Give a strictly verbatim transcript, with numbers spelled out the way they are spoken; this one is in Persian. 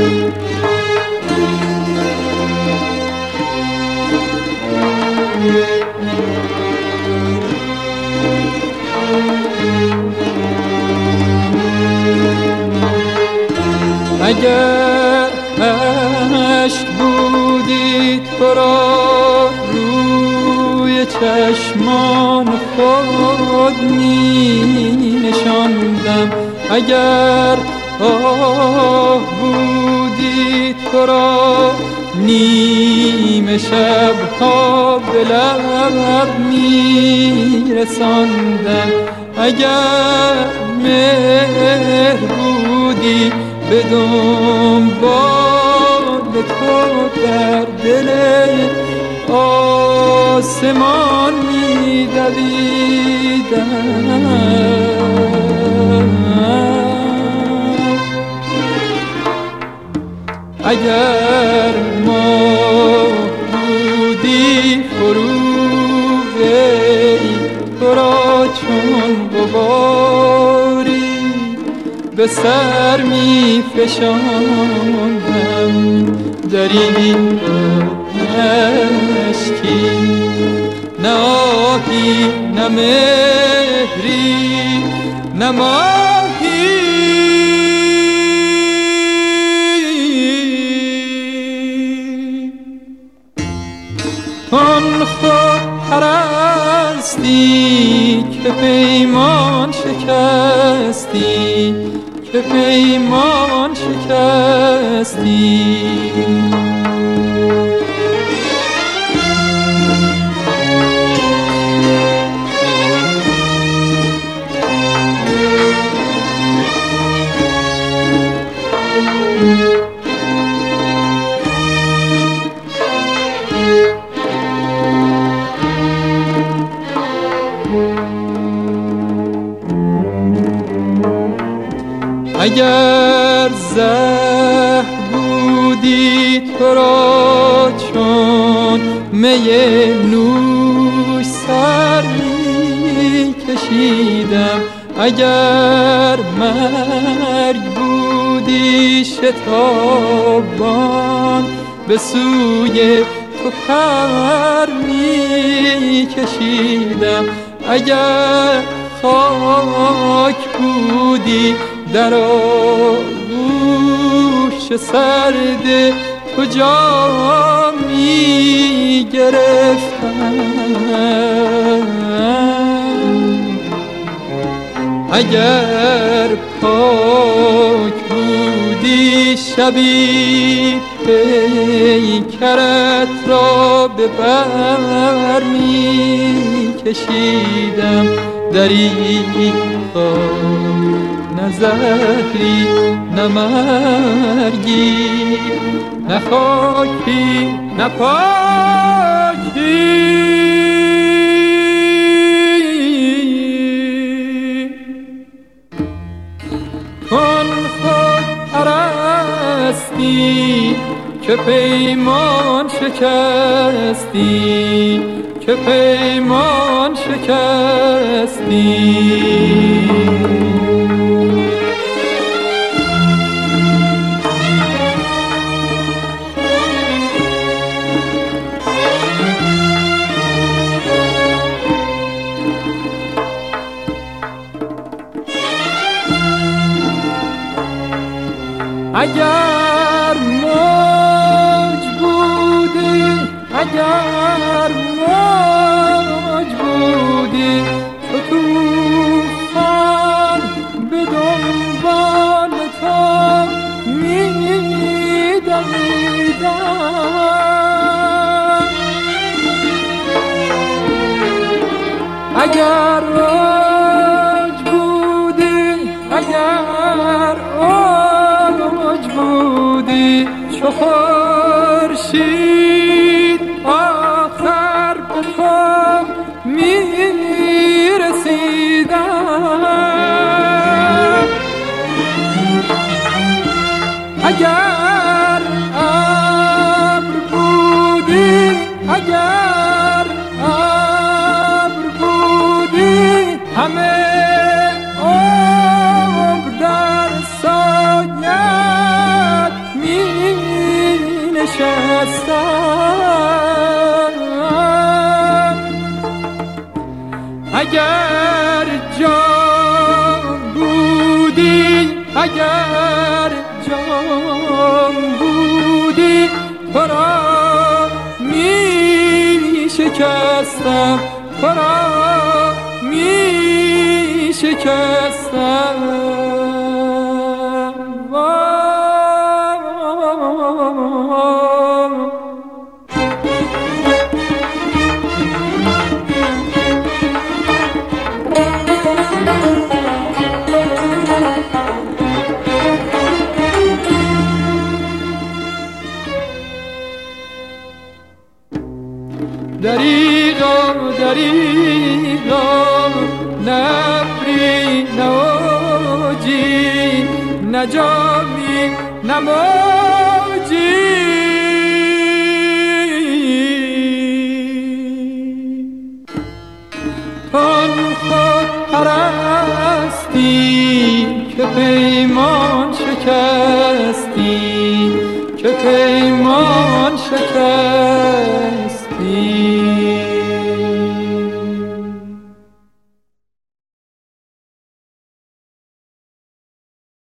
اگر عشق بودی تو را روی چشمان خود می نشاندم، اگر آه بودی تو را نیمه شبها به لب می رساندم، اگر مهر بودی به دنبال تو در دل آسمان می دویدم، اگر ما بودی فروغ تو را چون غباری به سر می فشاندم، دری اشکی نه آهی نه مهری نه ماهی، آن خود پرستی که پیمان شکستی، که پیمان شکستی. اگر زهر بودی تو را چون می نوش سر می کشیدم، اگر مرگ بودی شتابان به سوی تو پر می کشیدم، اگر خاک بودی در آغوش سرد تو جا می گرفتم، اگر پاک بودی شبی پیکرت را به بر می کشیدم، دریغا نه زهری نه مرگی نه خاکی نه پاکی، کن خود پرستی که پیمان شکستی، که پیمان شکستی. اگر موج بودی، اگر موج بودی تو طوفان به دنبال تو می دویدم، اگر موج بودی، اگر موج بودی چو خورشید آخر به تو می رسیدم، اگر ابر بودی، اگر ابر بودی همه عمر در سایت می نشستم. اگر جان بودی، اگر جان بودی، تو را می شکستم، تو را می شکستم. دریغا دریغا نبری نوجی، نجامی نموجی. تن خود پرستی که پیمان شکستی، که پیمان شکستی.